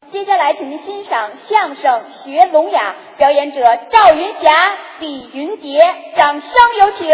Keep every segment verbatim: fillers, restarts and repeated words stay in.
接下来，请您欣赏相声《学聋哑》，表演者赵云霞、李云杰，掌声有请。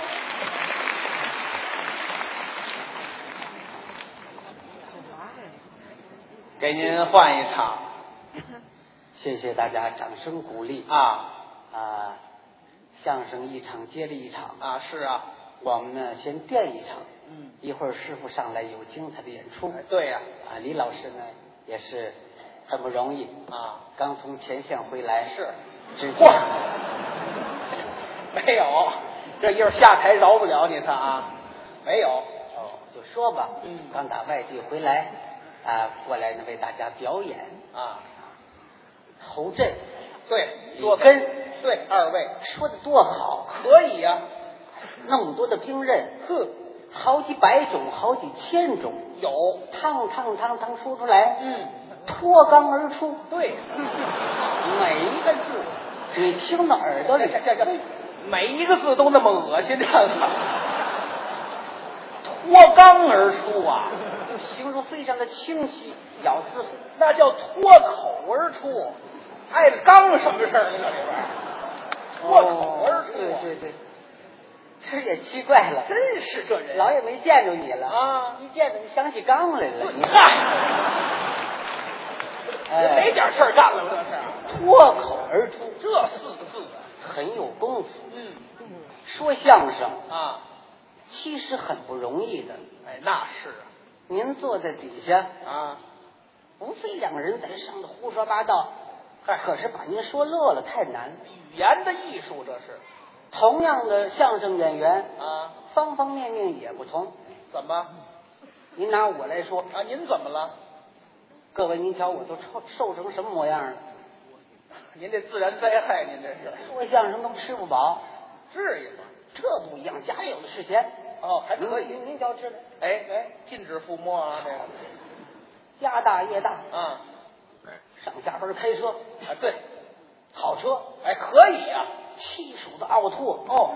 给您换一场， 谢谢大家掌声鼓励啊啊！相声一场接着一场啊，是啊， 我们呢先垫一场， 嗯， 一会儿师傅上来有精彩的演出。 哎、对呀、 啊，啊，李老师呢也是很不容易啊， 刚从前线回来， 是， 只嚯，没有，这一会儿下台饶不了你看啊，没有， 哦，就说吧， 嗯， 刚打外地回来。啊，过来呢为大家表演啊， 侯震， 对， 李根， 对，二位说的多好， 可以呀、啊， 那么多的兵刃， 呵， 好几百种，好几千种， 有， 趟趟趟趟说出来， 嗯， 脱肛而出， 对， 每一个字你听到耳朵里， 这这这，每一个字都那么恶心，这个脱肛而出啊。 形容非常的清晰，咬字那叫脱口而出，碍着刚什么事儿呢？这里边脱口而出、啊哦，对对对，这也奇怪了， 真是这人， 老也没见着你了啊！ 一见着你想起刚来了，你看， 哎， 没点事儿干了吗？这是脱口而出， 这四个字很有功夫。 嗯， 说相声啊， 其实很不容易的。 哎，那是啊。 您坐在底下啊， 无非两个人在上头胡说八道，可是把您说乐了太难了。 语言的艺术，这是同样的相声演员啊， 方方面面也不同。 怎么？ 您拿我来说啊，您怎么了？ 各位，您瞧我都瘦瘦成什么模样了？ 您这自然灾害，您这是说相声都吃不饱， 至于吗？ 这不一样，家里有的是钱。 哦，还可以。 您您瞧吃的， 哎哎，禁止抚摸啊，这个家大业大啊， 上下班开车啊，对， 好车， 哎，可以啊， 七手的奥拓哦，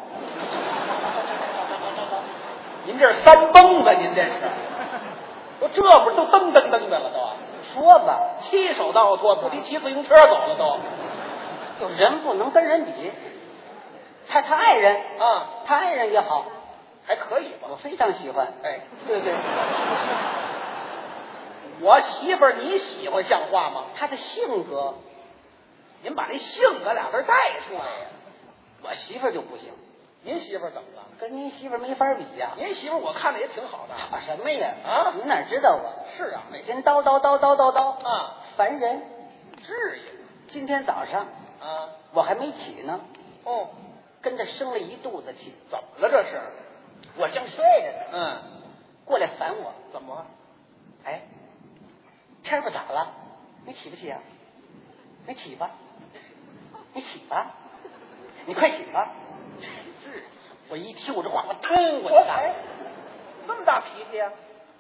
您这是三蹦子，您这是，都这不都噔噔噔的了都？ 说吧， 七手的奥拓不敌骑自行车走了都， 就人不能跟人比，他他爱人啊， 他爱人也好。 还可以吧？ 我非常喜欢。 哎， 对对， 我媳妇儿你喜欢像话吗？ 她的性格， 您把这性格俩字带出来呀。 我媳妇儿就不行。 您媳妇儿怎么了？ 跟您媳妇儿没法比呀、 啊。您媳妇儿我看着也挺好的。 好什么呀？ 啊， 您哪知道啊？ 是啊， 每天叨叨叨叨叨叨啊， 烦人。 至于。 今天早上啊， 我还没起呢。 哦， 跟着生了一肚子气。 怎么了这是？ 我正睡着呢， 嗯， 过来烦我， 怎么？ 哎，天不早了，你起不起啊？你起吧，你起吧，你快起吧。 是， 我一听我这话，我腾我就上来， 那么大脾气啊？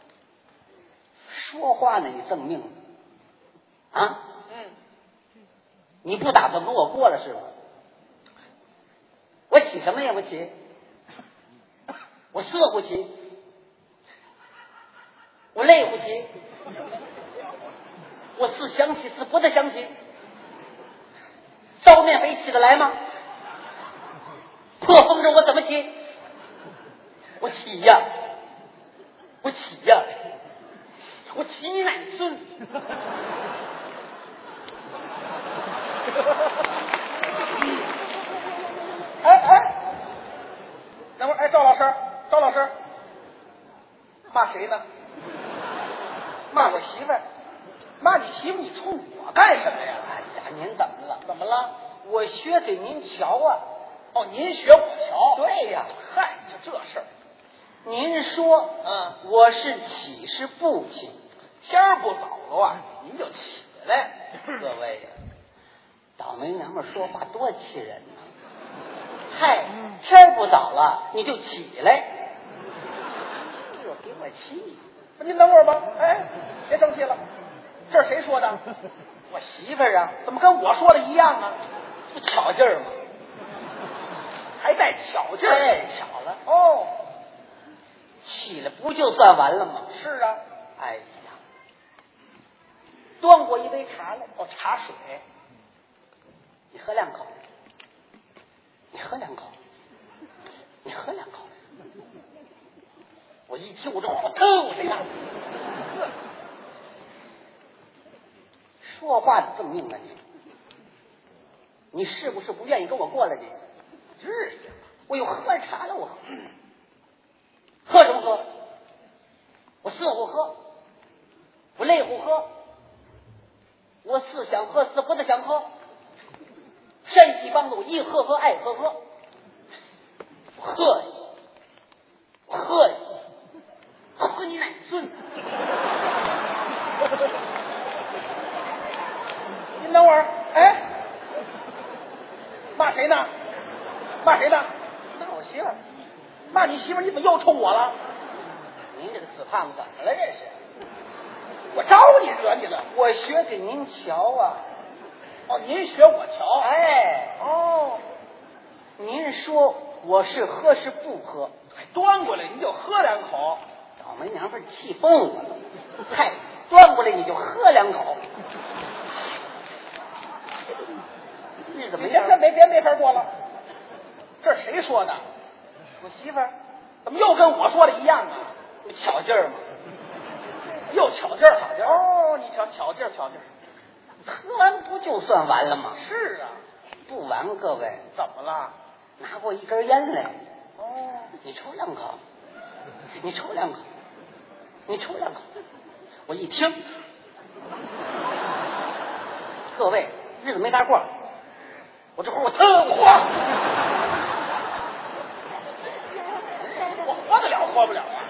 说话呢，你赠命啊？ 嗯， 你不打算跟我过了是吧？我起什么呀？我起。我色不起，我累不起，我是想起是不得想起，烧面非起得来吗？破风筝我怎么起？我起呀，我起呀，我起你奶孙！ 哎哎，等会儿，哎，赵老师。赵老师，骂谁呢？骂我媳妇儿，骂你媳妇，你冲我干什么呀？ 哎呀，您怎么了？ 怎么了？ 我学给您瞧啊！ 哦，您学我瞧？ 对呀， 嗨，就这事儿。 您说， 嗯， 我是起是不起？ 天儿不早了啊，您就起来。 各位呀，倒霉娘们说话多气人呢！嗨，天儿不早了，你就起来。这给我气！ 您等会儿吧，哎，别生气了，这是谁说的？ 我媳妇儿啊， 怎么跟我说的一样啊？ 不巧劲儿吗？ 还带巧劲儿？ 哎，巧了哦， 起来不就算完了吗？ 是啊， 哎呀， 端过一杯茶来。 哦，茶水， 你喝两口，你喝两口，你喝两口。我一听我这火腾的呀！说话这么命啊你！你是不是不愿意跟我过来你？至于，我又喝茶了，我喝什么喝？我似乎喝，我累乎喝，我似想喝，似不得想喝。身体帮助我一喝喝爱喝喝，我喝你，我喝你，喝你奶孙！ 您等会儿，哎，骂谁呢？骂谁呢？骂我媳妇儿。骂你媳妇儿，你怎么又冲我了？ 您这个死胖子怎么了？这是？ 我招你惹你了？ 我学给您瞧啊！ 哦，您学我瞧？ 哎， 哦， 您说我是喝是不喝？ 端过来你就喝两口。 倒霉娘们气疯我了！嗨，端过来你就喝两口，日子没别别别没法过了。这是谁说的？ 我媳妇儿。 怎么又跟我说的一样啊？ 巧劲儿嘛， 又巧劲儿，巧劲儿。哦，你瞧，巧劲儿，巧劲儿。 喝完不就算完了吗？ 是啊， 不完，各位。 怎么了？ 拿过一根烟来。 哦， 你抽两口，你抽两口，你抽两口。我一听，各位日子没法过，我这会儿我腾慌。 我活得了，活不了啊！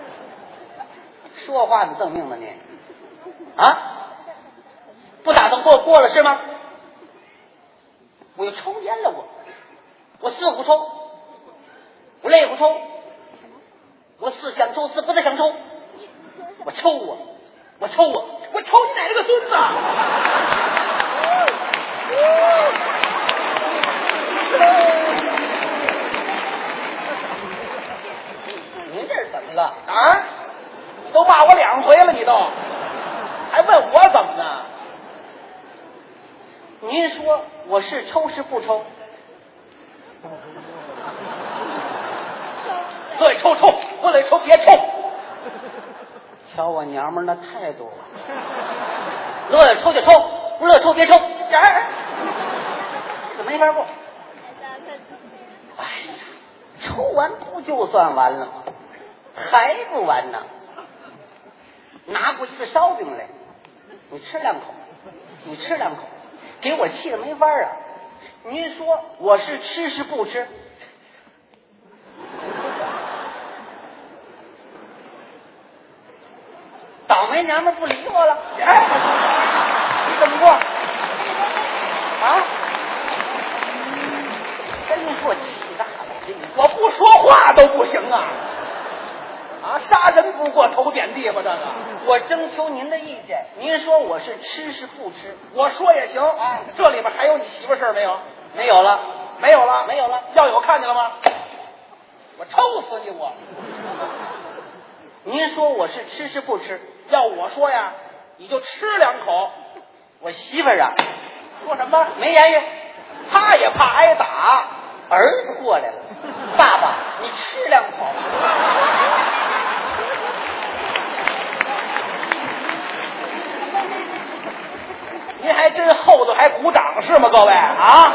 说话你赠命吗你？啊？不打算过过了是吗？我又抽烟了，我我似乎抽，我累乎抽，我似想抽，似不得想抽，我抽我，我抽我， 我抽你奶奶个孙子！ 您这是怎么了啊？你都骂我两回了，你都还问我怎么呢？ 您说我是抽是不抽？ 乐意抽抽，不乐意抽别抽。 瞧我娘们儿那态度，乐意抽就抽，不乐意抽别抽。 哎， 这没法过。哎呀，抽完不就算完了吗？还不完呢！拿过一个烧饼来，你吃两口，你吃两口，给我气得没法啊！您说我是吃是不吃？倒霉娘们不理我了， 哎， 你怎么过？啊？真是我气大了！ 我不说话都不行啊！啊，杀人不过头点地吧？这个， 我征求您的意见，您说我是吃是不吃？ 我说也行。 哎， 这里边还有你媳妇事儿没有？ 没有了， 没有了， 没有了。 要有看见了吗？我抽死你！我， 您说我是吃是不吃？ 要我说呀，你就吃两口。 我媳妇儿啊， 说什么？ 没言语， 他也怕挨打。 儿子过来了，爸爸，你吃两口。 您还真厚道，还鼓掌是吗？各位啊！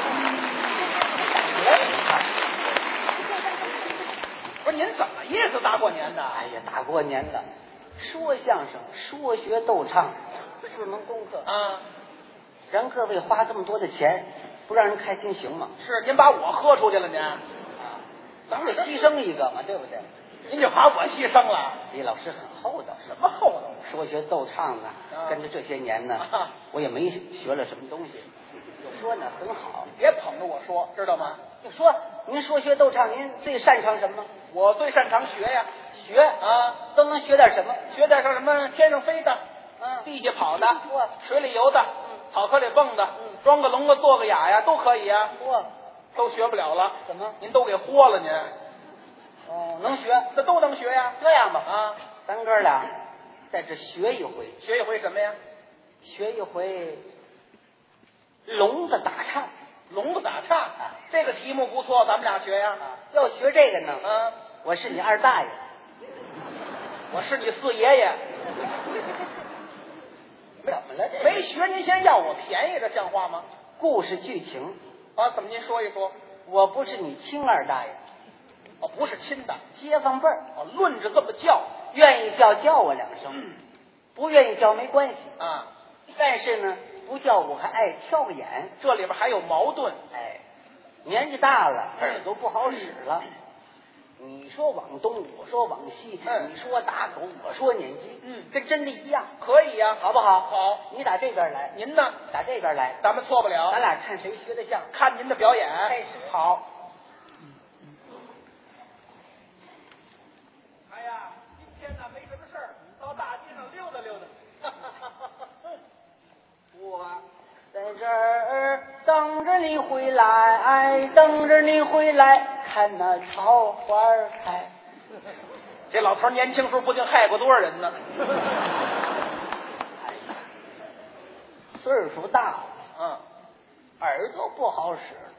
不是您怎么意思？大过年的， 哎呀，大过年的，说相声、说学逗唱四门功课啊， 让各位花这么多的钱，不让人开心行吗？ 是您把我喝出去了，您啊，咱们得牺牲一个嘛，对不对？ 您就把我牺牲了。 李老师很厚道， 什么厚道？ 说学逗唱啊， 啊跟着这些年呢， 啊我也没学了什么东西。就说呢很好， 别捧着我说，知道吗？ 就说您说学逗唱，您最擅长什么？ 我最擅长学呀， 学啊， 都能学点什么？ 学点上什么天上飞的， 嗯， 地下跑的， 哇， 水里游的，草坑里蹦的， 嗯， 装个聋子做个哑呀，都可以呀。 哇， 都学不了了。 怎么？ 您都给豁了您？ 哦，能学， 这都能学呀。 这样吧， 啊， 咱哥俩在这学一回， 学一回什么呀？ 学一回聋子打唱。 聋子打唱，这个题目不错，咱们俩学呀。 要学这个呢， 嗯， 我是你二大爷， 我是你四爷爷。 怎么了？这没学您先要我便宜，这像话吗？ 故事剧情啊，怎么您说一说？ 我不是你亲二大爷， 哦，不是亲的， 街坊辈儿。 哦，论着这么叫， 愿意叫叫我两声，不愿意叫没关系啊。 但是呢，不叫我还爱挑个眼， 这里边还有矛盾。 哎，年纪大了，耳朵不好使了。你说往东，我说往西， 嗯， 你说打狗，我说撵鸡， 嗯， 跟真的一样。 可以呀， 好不好？ 好， 你打这边来， 您呢？ 打这边来， 咱们错不了。 咱俩看谁学得像， 看您的表演。 开始。 好。哎呀，今天呢没什么事儿，到大街上溜达溜达。 我在这儿等着你回来，等着你回来，看那桃花开。 这老头年轻时候不定害过多少人呢。 岁数大了， 嗯， 耳朵不好使了，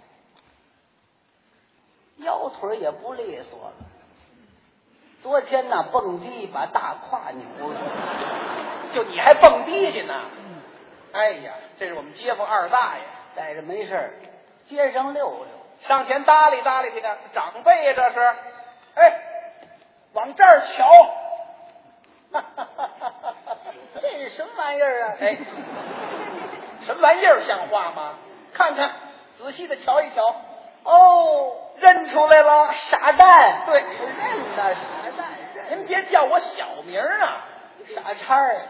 腰腿也不利索了。昨天呢，蹦迪把大胯扭了， 就你还蹦迪去呢？哎呀，这是我们街坊二大爷， 带着没事儿街上溜溜， 上前搭理搭理去呢。长辈呀，这是，哎，往这儿瞧， 这是什么玩意儿啊？ 哎，什么玩意儿像话吗？看看，仔细的瞧一瞧。 哦， 认出来了， 傻蛋。 对， 认得傻蛋认。 您别叫我小名啊， 傻叉儿。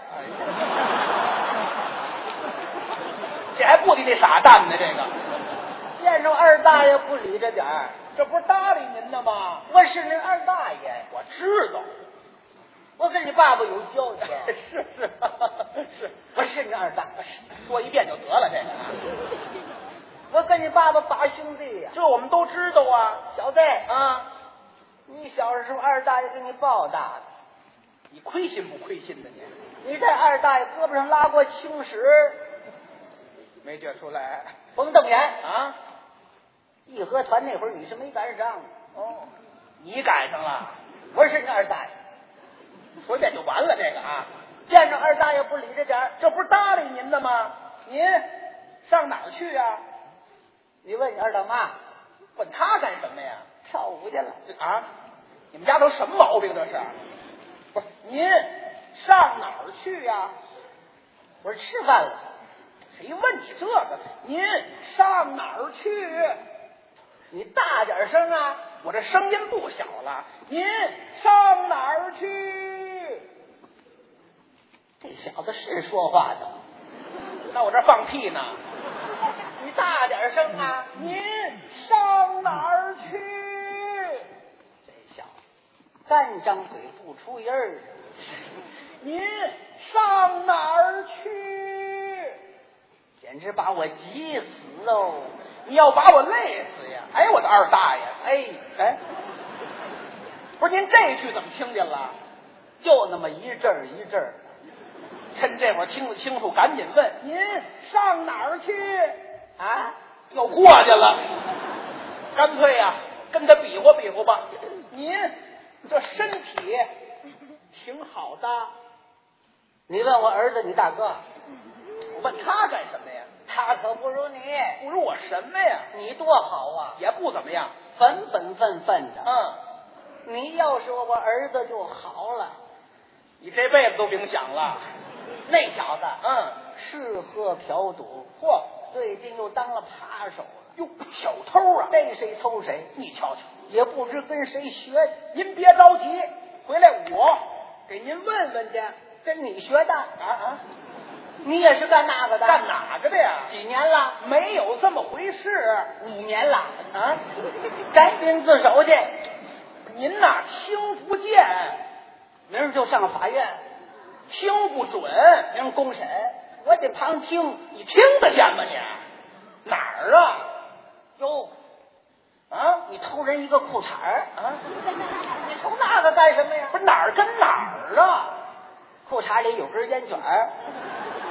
这还不敌那傻蛋呢？这个见着二大爷不理着点儿， 这不是搭理您的吗？ 我是您二大爷， 我知道， 我跟你爸爸有交情。 是是是， 我是你二大爷， 说一遍就得了。这个， 我跟你爸爸八兄弟呀， 这我们都知道啊。 小子啊， 你小时候二大爷给你抱大的， 你亏心不亏心的你？ 你在二大爷胳膊上拉过青史， 没觉出来？ 甭瞪眼啊！ 义和团那会儿你是没赶上。 哦，你赶上了， 我是你二大爷， 说一遍就完了。这个啊， 见着二大爷不理着点儿， 这不是搭理您的吗？您上哪儿去啊？ 你问你二大妈， 问他干什么呀？ 跳舞去了啊！你们家都什么毛病这是？不是您上哪儿去呀？ 我说吃饭了。 谁问你这个？您上哪儿去？ 你大点声啊！ 我这声音不小了。您上哪儿去？ 这小子是说话的。 那我这放屁呢。 你大点声啊！ 您上哪儿去？ 这小子干张嘴不出音儿。 您上哪儿去？ 简直把我急死喽！ 你要把我累死呀！哎，我的二大爷！ 哎哎，不是您这句怎么听见了？ 就那么一阵儿一阵儿。 趁这会儿听得清楚，赶紧问您上哪儿去啊？ 又过去了。干脆呀、啊，跟他比划比划吧。您这身体挺好的。 你问我儿子，你大哥。 我问他干什么呀？ 他可不如你。 不如我什么呀？ 你多好啊！ 也不怎么样， 本本分分的。 嗯， 你要是我儿子就好了。 你这辈子都甭想了。 那小子， 嗯， 吃喝嫖赌， 嚯， 最近又当了扒手了。 哟，小偷啊！ 逮谁偷谁， 你瞧瞧， 也不知跟谁学的。 您别着急，回来我给您问问去。 跟你学的啊啊！ 你也是干那个的？ 干哪个的呀？ 几年了？ 没有这么回事。 五年了啊！ 赶紧自首去。 您呐，听不见， 明儿就上法院， 听不准， 明儿公审，我得旁听。 你听得见吗你？哪儿啊？ 哟， 啊， 你偷人一个裤衩儿啊？ 你偷那个干什么呀？ 不是哪儿跟哪儿啊？ 裤衩里有根烟卷儿。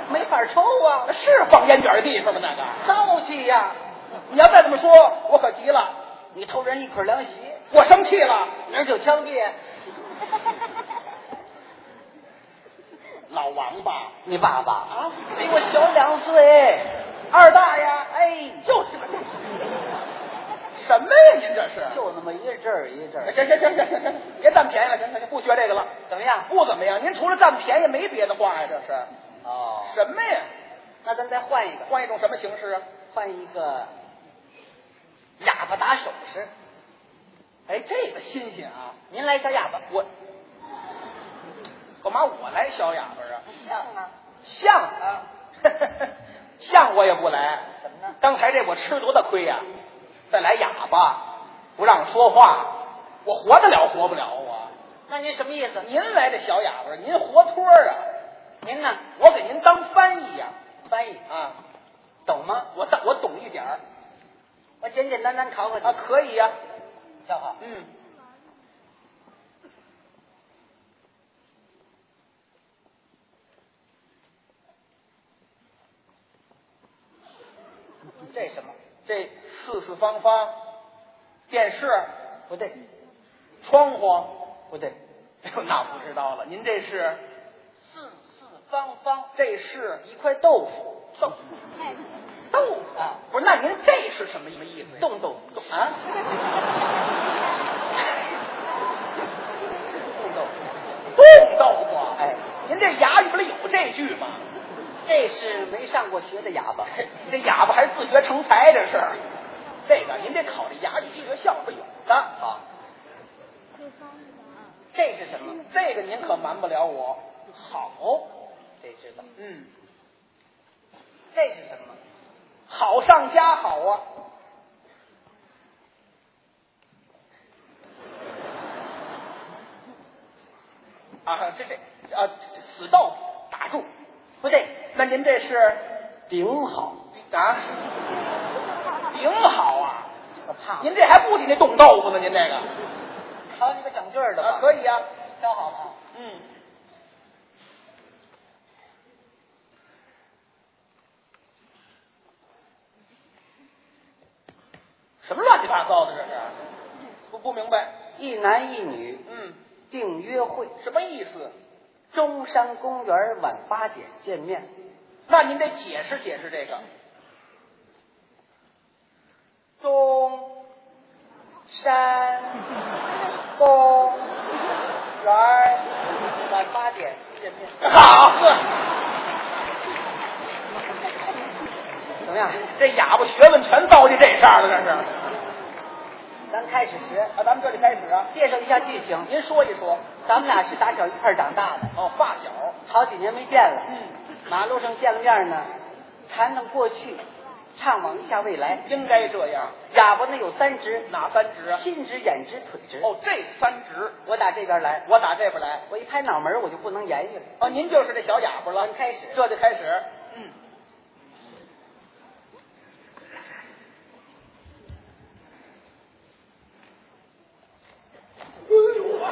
没法抽啊， 是放烟卷的地方吗？那个骚气呀！ 你要再这么说，我可急了。 你偷人一捆凉席， 我生气了， 明儿就枪毙。 老王八， 你爸爸啊，比我小两岁。 二大爷， 哎， 就是个什么呀？您这是就那么一阵儿一阵儿。 行行行行行行，别占便宜了，行行行，不学这个了。 怎么样？ 不怎么样。您除了占便宜没别的话呀？这是哦， 什么呀？ 那咱再换一个， 换一种什么形式啊？ 换一个哑巴打手势。 哎，这个新鲜啊！ 您来小哑巴， 我干嘛我来小哑巴啊？ 像啊， 像啊，像我也不来。 怎么呢？ 刚才这我吃多大亏呀、啊！再来哑巴，不让说话，我活得了活不了啊？ 那您什么意思？ 您来这小哑巴，您活脱啊？ 您呢？ 我给您当翻译呀、啊， 翻译啊， 懂吗？ 我当我懂一点儿， 我简简单单考考你啊，可以呀、啊， 小好， 嗯。 这什么？ 这四四方方，电视不对， 窗户不对， 哎呦，那不知道了。您这是四四方方， 这是一块豆腐， 豆豆腐啊？ 不是，那您这是什么意思？ 冻豆腐啊？冻豆腐， 冻豆腐？ 哎， 您这哑语里有这句吗？ 这是没上过学的哑巴， 这哑巴还自学成才，这是。这个您得考这哑语学校会有的。 好，这是什么？ 这个您可瞒不了我。 好，这知道。 嗯， 这是什么？ 好上加好啊。啊，这这啊，这死豆腐打住。 不对， 那您这是顶好啊？顶好啊！ 这个胖， 您这还不比那冻豆腐呢？您这个考你个整句儿的吧？ 啊，可以啊。 挑好了啊。 嗯。什么乱七八糟的这是？不不明白。 一男一女， 嗯， 定约会， 什么意思？ 中山公园晚八点见面。 那您得解释解释这个。 中山公园晚八点见面。 好， 怎么样？ 这哑巴学问全糟践这事儿了，这是。 咱开始学啊，咱们这里开始啊， 介绍一下剧情。 您说一说。 咱们俩是打小一块儿长大的， 哦，发小。 好几年没见了。 嗯， 马路上见了面呢，谈谈过去，畅往一下未来。 应该这样。 哑巴呢有三指， 哪三指啊？ 心指、眼指、腿指。 哦，这三指。 我打这边来， 我打这边来。 我一拍脑门我就不能言语了。 哦，您就是这小哑巴了。 开始， 这就开始。嗯。哎呦啊！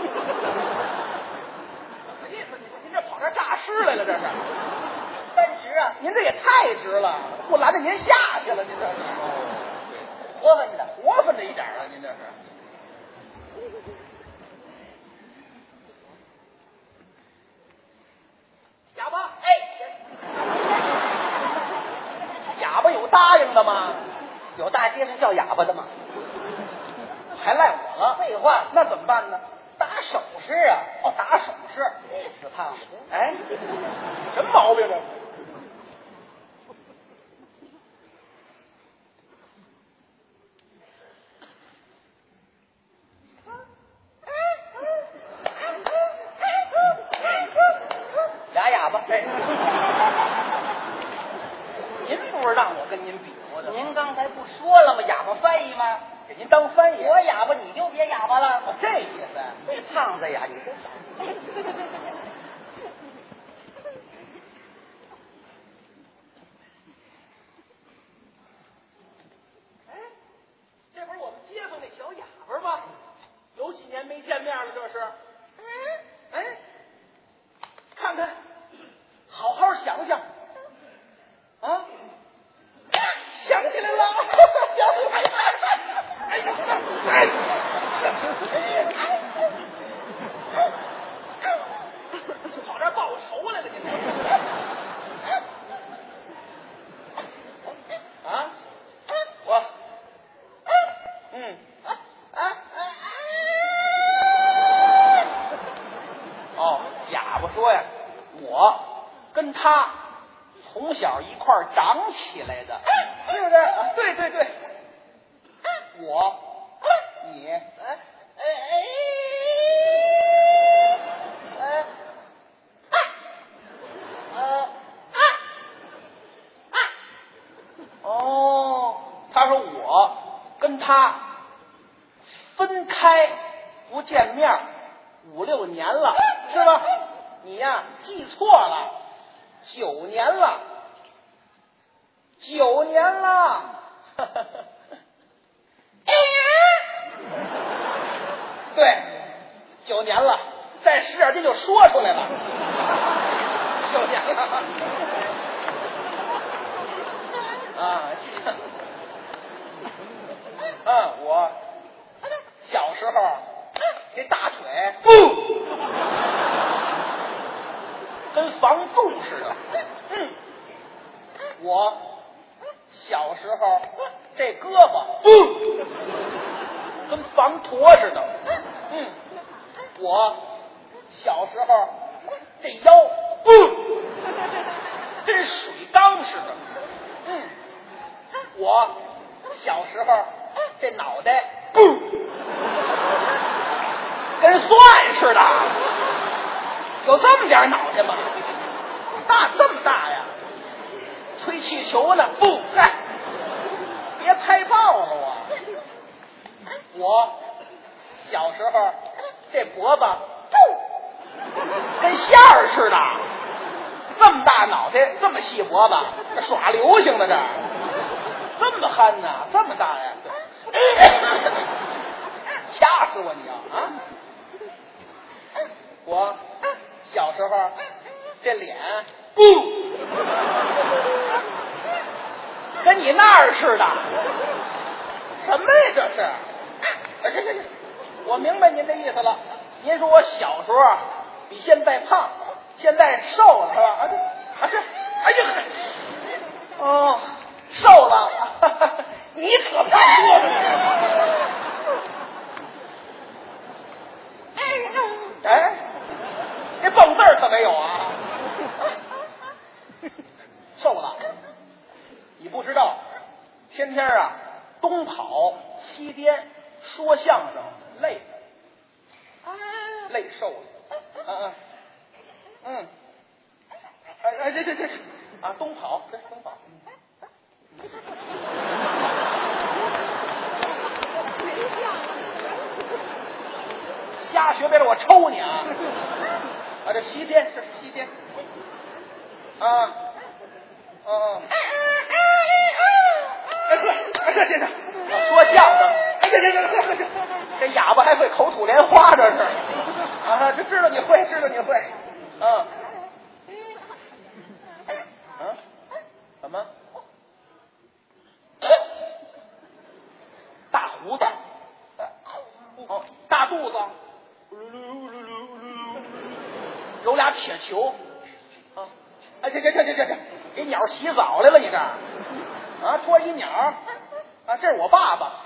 什么意思？您您这跑这诈尸来了？这是三指啊！ 您这也太直了，不拦着您下去了，您这是活分的， 活分着一点啊！您这是。哑巴， 哎， 哑巴有答应的吗？ 有大街上叫哑巴的吗？ 还赖我了？ 废话， 那怎么办呢？ 打手势啊！ 哦，打手势。 死胖子！ 哎，什么毛病这？ 俩哑巴。 哎，您不是让我跟您比划的？ 您刚才不说了吗？哑巴翻译吗？ 给您当翻译。 我哑巴，你就别哑巴了。 哦，这意思。 这胖子呀，你这。 哎，这不是我们街坊那小哑巴吗？有几年没见面了，这是。哎，看看，好好想想， 小一块长起来的，是不是？啊，对对对，我，你，哎哎哎，哎，呃，哦，他说我跟他分开不见面五六年了，是吧？你呀记错了，九年了，九年了，对，九年了，再使点劲就说出来了，九年了，啊，嗯，我小时候这大腿不跟房仲似的，嗯，我小时候这胳膊不跟房驼似的，嗯，我小时候这腰不跟水缸似的，嗯，我小时候这脑袋不跟蒜似的，有这么点脑袋吗？大这么大呀！吹气球呢？不，嗨，别拍爆了我！我小时候这脖子不跟线儿似的，这么大脑袋，这么细脖子，这耍流行的这，这么憨呢？这么大呀？掐死我你要啊！我小时候这脸不跟你那儿似的，什么呀这是？哎这这我明白您的意思了。您说我小时候比现在胖，现在瘦了是吧？啊这啊是，哎呀，哦，瘦了，哈哈你可胖多了。哎，这蹦字儿可没有啊！瘦了，你不知道，天天啊东跑西颠，说相声累，累瘦了。嗯嗯嗯，哎哎这这这啊东跑，这是东跑。瞎学别了我抽你啊！啊，这西边是西边啊，嗯，哎呵，哎这这这，说相声，哎这这这这这，这哑巴还会口吐莲花，这是啊，这知道你会，知道你会，嗯，嗯，怎么？大胡子，哦，大肚子。有俩铁球啊！哎，这这这这这这，给鸟洗澡来了你这儿啊？捉一鸟啊？这是我爸爸，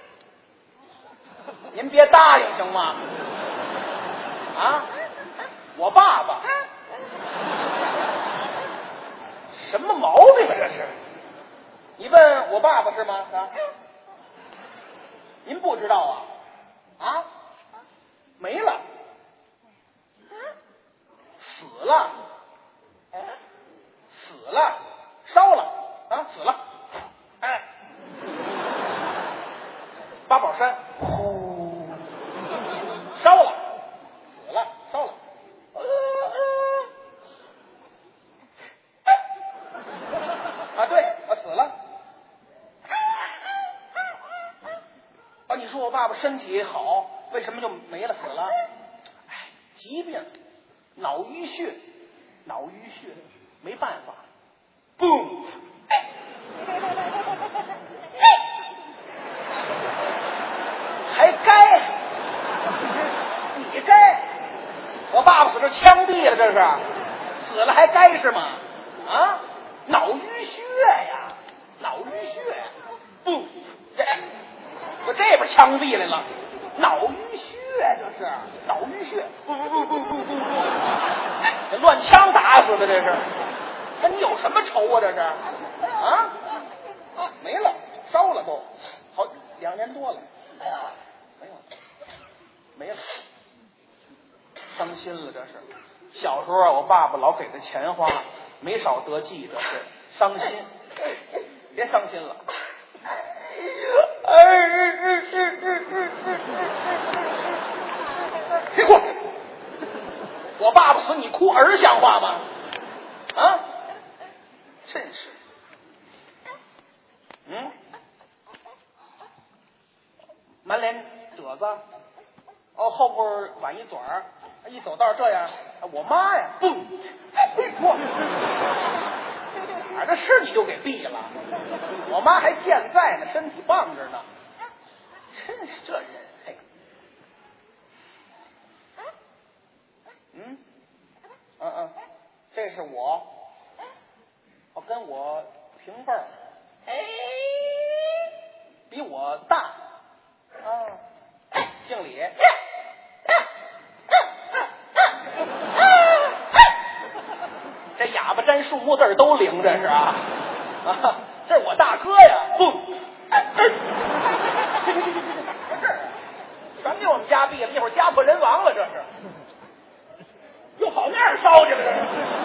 您别答应行吗？啊，我爸爸，什么毛病啊这是？你问我爸爸是吗？啊？您不知道啊？啊？没了。死了，死了，烧了啊，死了，哎，八宝山，呼，烧了，死了，烧了，啊，对，啊，死了。啊，你说我爸爸身体好，为什么就没了，死了？哎，疾病。脑淤血，脑淤血，没办法，嘣，还该，你该，我爸爸死这枪毙了，这是，死了还该是吗？啊，脑淤血呀，脑淤血，不，这，我这边枪毙来了，脑淤血。这是脑淤血，不不不不不不不，乱枪打死的这是， 那你有什么仇啊？这是啊？没了，烧了都，好两年多了。哎呀，没有，没了，伤心了。这是小时候啊，我爸爸老给他钱花，没少得计，这是伤心。别伤心了。别哭！我爸爸死你哭儿像话吗？啊，真是。嗯，满脸褶子，哦，后边挽一嘴儿，一走道这样，我妈呀，嘣，我哪儿的事你就给毙了？我妈还健在呢，身体棒着呢，真是这人，嘿，嗯，嗯嗯，这是我，我跟我平辈儿。比我大啊，姓李。这哑巴沾树木字都灵，这是啊啊！这是我大哥呀，不，哎哎，这这这这这这这，全给我们家毙了，一会儿家破人亡了，这是，又跑那儿烧去了，这是。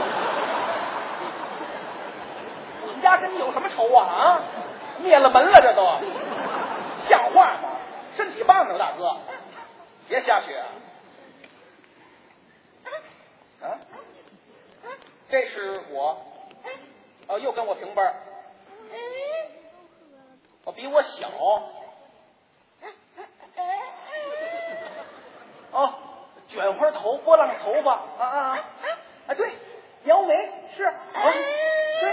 你们家跟你有什么仇啊？啊，灭了门了，这都像话吗？身体棒着，大哥，别瞎学啊！啊，这是我，哦，又跟我平辈儿，我比我小，哦，卷花头，波浪头发，啊啊啊！啊，对，描眉是啊，对。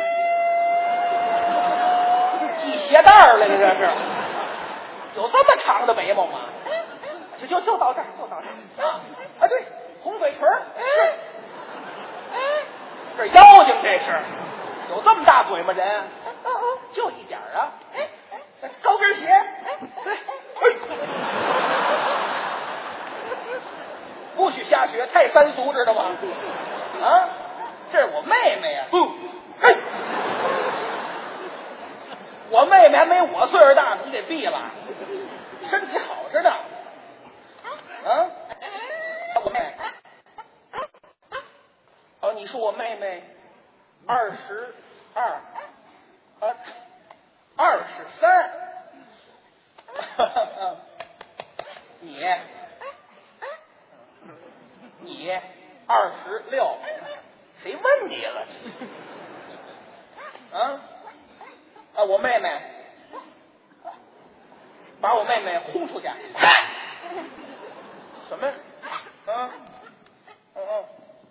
系鞋带来了，这是有这么长的眉毛吗？就就就到这儿，就到这儿啊！啊，对，红嘴唇，是，这妖精，这是有这么大嘴吗？人就一点啊！高跟鞋，对，不许瞎学，太三俗，知道吗？啊，这是我妹妹呀！不，嘿。我妹妹还没我岁数大呢，你给毙了，身体好着呢。啊，我妹妹，哦，你说我妹妹二十二，啊，二十三，你，你二十六，谁问你了？啊？啊，我妹妹把我妹妹轰出去，什么？啊，嗯嗯，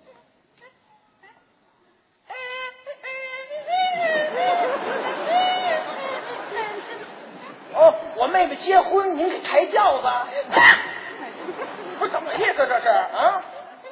哦，我妹妹结婚，您给抬轿子，不是怎么意思？这是啊？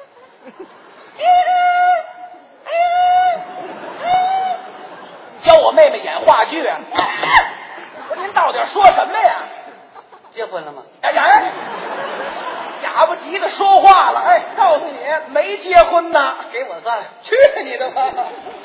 教我妹妹演话剧啊！不是您到底说什么呀？ 结婚了吗？ 哎呀，哑巴急的说话了。哎，告诉你，没结婚呢。 给我算， 去你的吧！